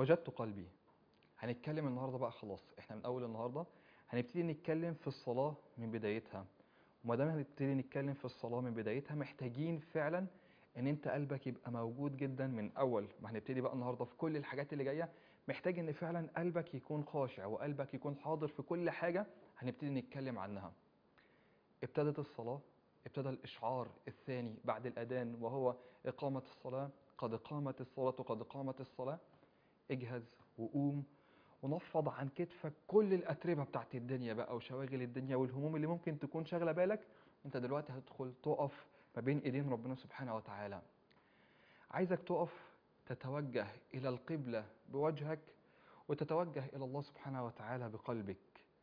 وجدت قلبي. هنتكلم النهارده بقى، خلاص احنا من اول النهارده هنبتدي نتكلم في الصلاة من بدايتها. وما دام هنبتدي نتكلم في الصلاة من بدايتها، محتاجين فعلا ان انت قلبك يبقى موجود جدا من اول ما هنبتدي بقى النهارده في كل الحاجات اللي جايه. محتاج ان فعلا قلبك يكون خاشع وقلبك يكون حاضر في كل حاجه هنبتدي نتكلم عنها. ابتدت الصلاة، ابتدى الإشعار الثاني بعد الأذان وهو إقامة الصلاة. قد قامت الصلاة قد قامت الصلاة. اجهز وقوم ونفض عن كتفك كل الأتربة بتاعت الدنيا بقى وشواغل الدنيا والهموم اللي ممكن تكون شاغلة بالك. انت دلوقتي هتدخل تقف ما بين ايدين ربنا سبحانه وتعالى. عايزك تقف تتوجه إلى القبلة بوجهك وتتوجه إلى الله سبحانه وتعالى بقلبك.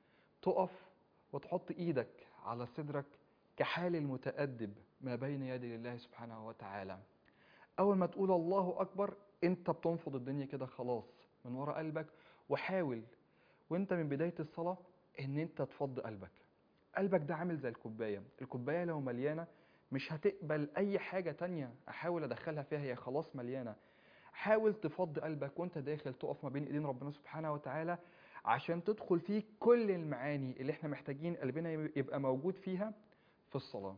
تقف وتحط ايدك على صدرك كحال المتأدب ما بين يدي الله سبحانه وتعالى. اول ما تقول الله اكبر انت بتنفض الدنيا كده خلاص من ورا قلبك. وحاول وانت من بداية الصلاة ان انت تفض قلبك. قلبك ده عامل زي الكوباية. الكوباية لو مليانة مش هتقبل اي حاجة تانية احاول ادخلها فيها، هي خلاص مليانة. حاول تفض قلبك وانت داخل تقف ما بين ايدين ربنا سبحانه وتعالى عشان تدخل فيه كل المعاني اللي احنا محتاجين قلبنا يبقى موجود فيها في الصلاة.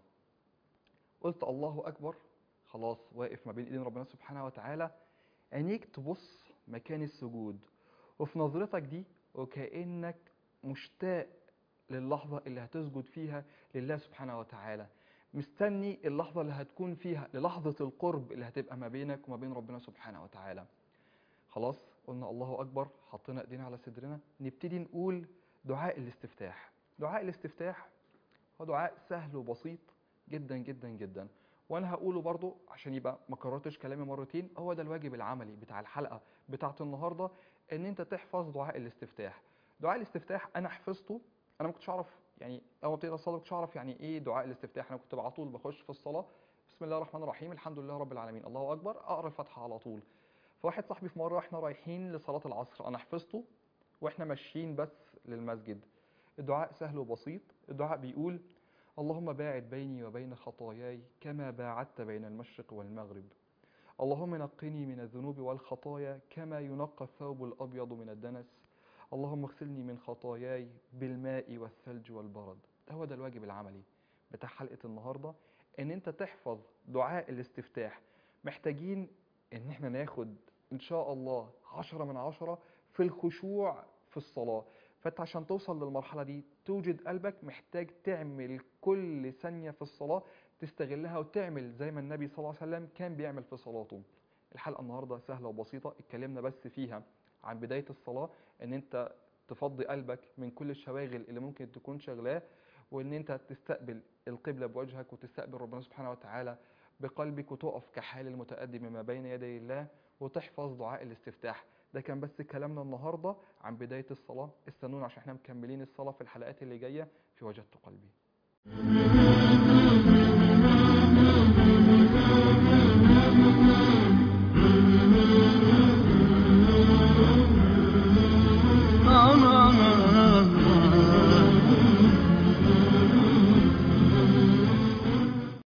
قلت الله أكبر، خلاص واقف ما بين ايدين ربنا سبحانه وتعالى. عينيك تبص مكان السجود، وفي نظرتك دي وكأنك مشتاق للحظة اللي هتسجد فيها لله سبحانه وتعالى. مستني اللحظة اللي هتكون فيها للحظة القرب اللي هتبقى ما بينك وما بين ربنا سبحانه وتعالى. خلاص قلنا الله أكبر، حطينا ايدينا على صدرنا، نبتدي نقول دعاء الاستفتاح. دعاء الاستفتاح هو دعاء سهل وبسيط جدا جدا جدا، وانا هقوله برضو عشان يبقى ما كررتش كلامي مرتين. هو ده الواجب العملي بتاع الحلقة بتاعت النهاردة، ان انت تحفظ دعاء الاستفتاح. دعاء الاستفتاح انا حفظته. انا ما كنتش اعرف يعني اول ما ابتديت الصلاه ما كنتش اعرف يعني ايه دعاء الاستفتاح. انا كنت على طول بخش في الصلاه بسم الله الرحمن الرحيم الحمد لله رب العالمين الله اكبر، اقرا الفاتحه على طول. فواحد صاحبي في مره واحنا رايحين لصلاه العصر انا حفظته واحنا ماشيين بس للمسجد. الدعاء سهل وبسيط. الدعاء بيقول اللهم باعد بيني وبين خطاياي كما باعدت بين المشرق والمغرب. اللهم نقني من الذنوب والخطايا كما ينقى الثوب الأبيض من الدنس. اللهم اغسلني من خطاياي بالماء والثلج والبرد. هو ده الواجب العملي بتاع حلقة النهاردة، ان انت تحفظ دعاء الاستفتاح. محتاجين ان احنا ناخد ان شاء الله 10 من 10 في الخشوع في الصلاة. فانت عشان توصل للمرحلة دي توجد قلبك، محتاج تعمل كل ثانية في الصلاة تستغلها وتعمل زي ما النبي صلى الله عليه وسلم كان بيعمل في صلاته. الحلقة النهاردة سهلة وبسيطة، اتكلمنا بس فيها عن بداية الصلاة، ان انت تفضي قلبك من كل الشواغل اللي ممكن تكون شغلاه، وان انت تستقبل القبلة بوجهك وتستقبل ربنا سبحانه وتعالى بقلبك وتقف كحال المتقدم ما بين يدي الله وتحفظ دعاء الاستفتاح. ده كان بس كلامنا النهاردة عن بداية الصلاة. استنونا عشان احنا مكملين الصلاة في الحلقات اللي جاية في وجدت قلبي.